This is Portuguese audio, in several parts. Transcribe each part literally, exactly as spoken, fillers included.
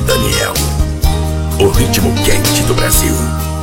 Daniel, o ritmo quente do Brasil.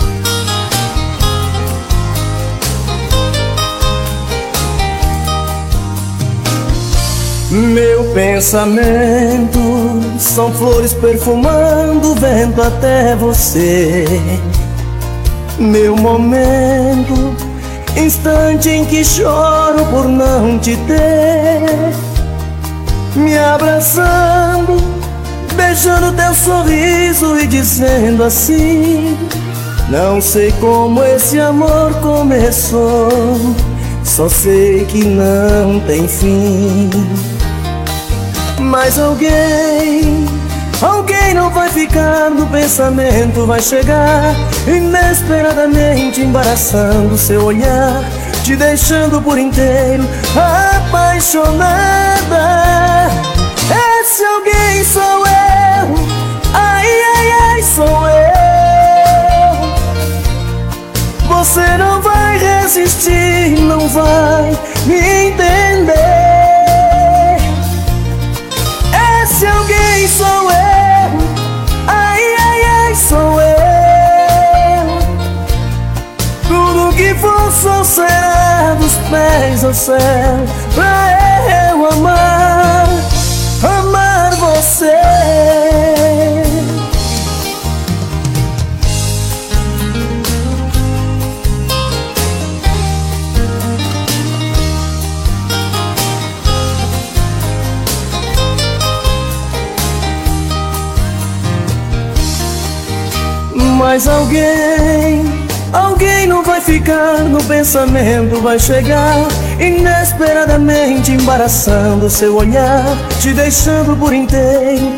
Meu pensamento são flores perfumando o vento até você. Meu momento, instante em que choro por não te ter. Me abraçando, beijando teu sorriso e dizendo assim: não sei como esse amor começou, só sei que não tem fim. Mas alguém, alguém não vai ficar no pensamento, vai chegar inesperadamente, embaraçando seu olhar, te deixando por inteiro apaixonada. Esse alguém sou eu, ai, ai, ai, sou eu. Você não vai resistir, não vai me entender. Esse alguém sou eu, ai, ai, ai, sou eu. Tudo que for só será dos pés ao céu, pra eu amar, amar você. Mas alguém, alguém não vai ficar no pensamento, vai chegar inesperadamente, embaraçando seu olhar, te deixando por inteiro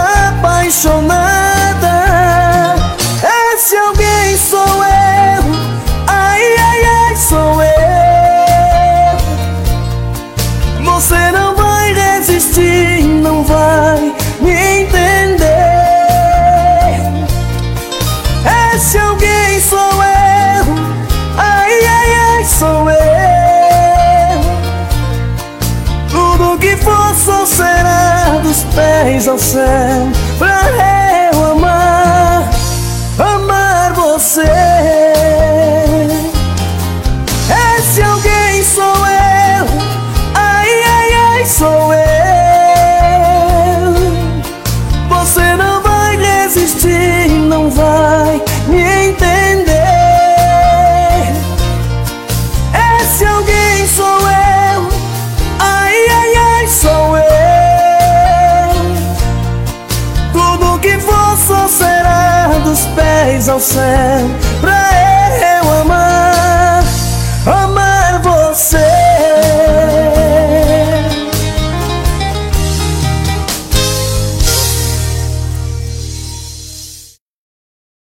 apaixonada. Esse alguém sou eu, ai, ai, ai, sou eu. Você não vai resistir, não vai me entender. Esse alguém sou eu, ai, ai, ai, sou eu. Tudo que for só será dos pés ao céu, pra eu amar, amar você. Esse alguém sou eu, ai, ai, ai, sou eu. Você não vai resistir, não vai me entender. Esse alguém sou eu, ai, ai, ai, sou eu. Tudo que for só será dos pés ao céu, pra eu